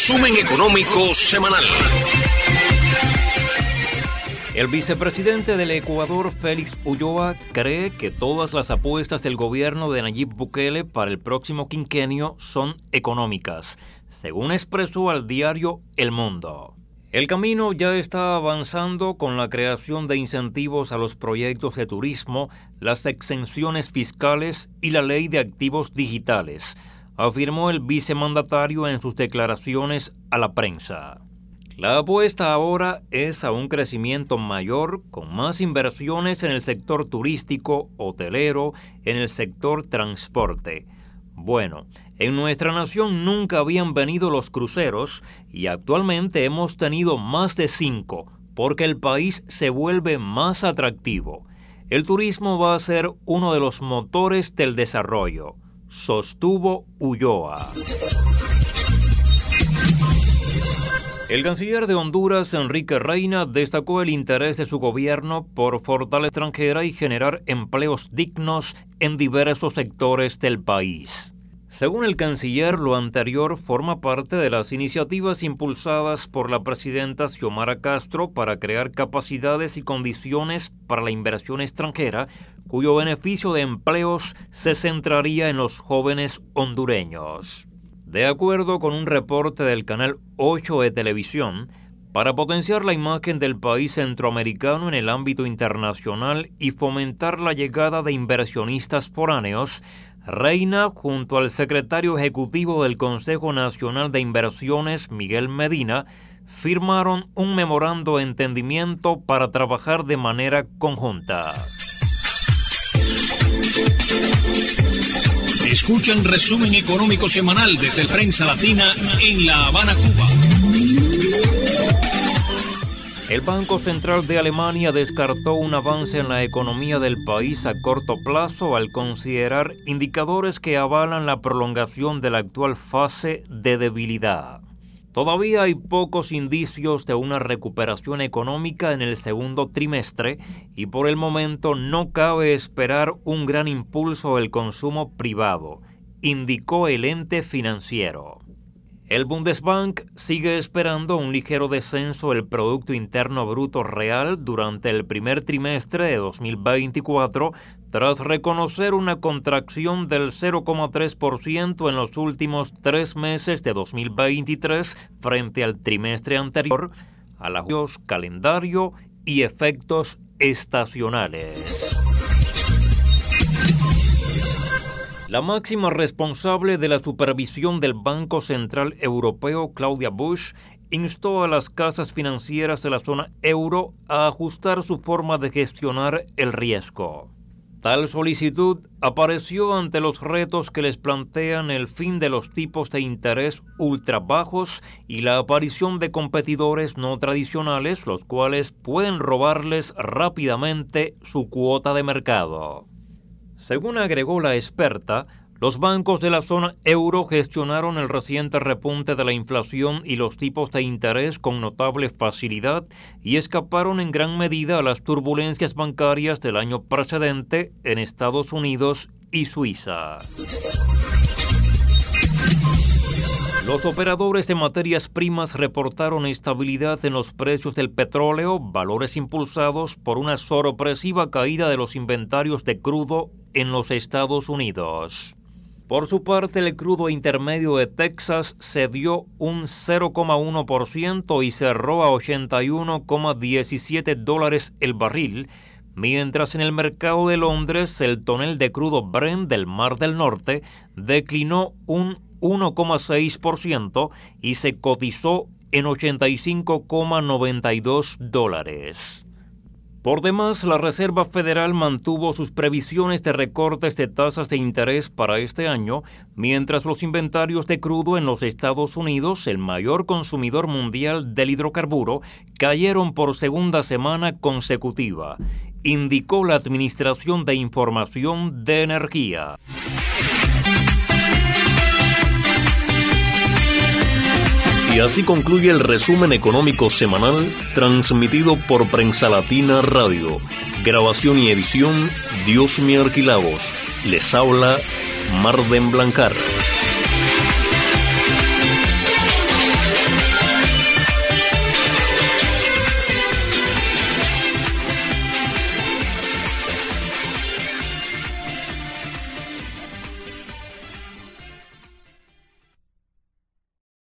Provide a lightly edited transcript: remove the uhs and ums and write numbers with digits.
resumen económico semanal. El vicepresidente del Ecuador, Félix Ulloa, cree que todas las apuestas del gobierno de Nayib Bukele para el próximo quinquenio son económicas, según expresó al diario El Mundo. El camino ya está avanzando con la creación de incentivos a los proyectos de turismo, las exenciones fiscales y la ley de activos digitales, afirmó el vicemandatario en sus declaraciones a la prensa. La apuesta ahora es a un crecimiento mayor, con más inversiones en el sector turístico, hotelero, en el sector transporte. Bueno, en nuestra nación nunca habían venido los cruceros y actualmente hemos tenido más de 5, porque el país se vuelve más atractivo. El turismo va a ser uno de los motores del desarrollo, sostuvo Ulloa. El canciller de Honduras, Enrique Reina, destacó el interés de su gobierno por fortalecer extranjera y generar empleos dignos en diversos sectores del país. Según el canciller, lo anterior forma parte de las iniciativas impulsadas por la presidenta Xiomara Castro para crear capacidades y condiciones para la inversión extranjera, cuyo beneficio de empleos se centraría en los jóvenes hondureños. De acuerdo con un reporte del Canal 8 de televisión, para potenciar la imagen del país centroamericano en el ámbito internacional y fomentar la llegada de inversionistas foráneos, Reina, junto al secretario ejecutivo del Consejo Nacional de Inversiones, Miguel Medina, firmaron un memorando de entendimiento para trabajar de manera conjunta. Escuchan Resumen Económico Semanal desde el Prensa Latina en La Habana, Cuba. El Banco Central de Alemania descartó un avance en la economía del país a corto plazo al considerar indicadores que avalan la prolongación de la actual fase de debilidad. Todavía hay pocos indicios de una recuperación económica en el segundo trimestre y por el momento no cabe esperar un gran impulso del consumo privado, indicó el ente financiero. El Bundesbank sigue esperando un ligero descenso del Producto Interno Bruto Real durante el primer trimestre de 2024, tras reconocer una contracción del 0,3% en los últimos 3 meses de 2023 frente al trimestre anterior, a los ajustes calendario y efectos estacionales. La máxima responsable de la supervisión del Banco Central Europeo, Claudia Busch, instó a las casas financieras de la zona euro a ajustar su forma de gestionar el riesgo. Tal solicitud apareció ante los retos que les plantean el fin de los tipos de interés ultra bajos y la aparición de competidores no tradicionales, los cuales pueden robarles rápidamente su cuota de mercado. Según agregó la experta, los bancos de la zona euro gestionaron el reciente repunte de la inflación y los tipos de interés con notable facilidad y escaparon en gran medida a las turbulencias bancarias del año precedente en Estados Unidos y Suiza. Los operadores de materias primas reportaron estabilidad en los precios del petróleo, valores impulsados por una sorpresiva caída de los inventarios de crudo en los Estados Unidos. Por su parte, el crudo intermedio de Texas cedió un 0,1% y cerró a $81,17 el barril, mientras en el mercado de Londres el tonel de crudo Brent del Mar del Norte declinó un 1,6% y se cotizó en $85,92. Por demás, la Reserva Federal mantuvo sus previsiones de recortes de tasas de interés para este año, mientras los inventarios de crudo en los Estados Unidos, el mayor consumidor mundial del hidrocarburo, cayeron por segunda semana consecutiva, indicó la Administración de Información de Energía. Y así concluye el resumen económico semanal transmitido por Prensa Latina Radio. Grabación y edición, Diosmi Arquilavos. Les habla Marden Blancar.